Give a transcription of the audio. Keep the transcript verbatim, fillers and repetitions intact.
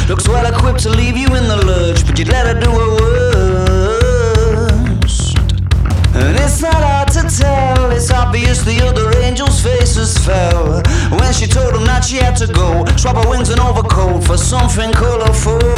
Looks well equipped to leave you in the lurch, but you'd let her do her worst. And it's not hard to tell, it's obvious the other angel's faces fell when she told him that she had to go, swap her wings and overcoat for something colorful.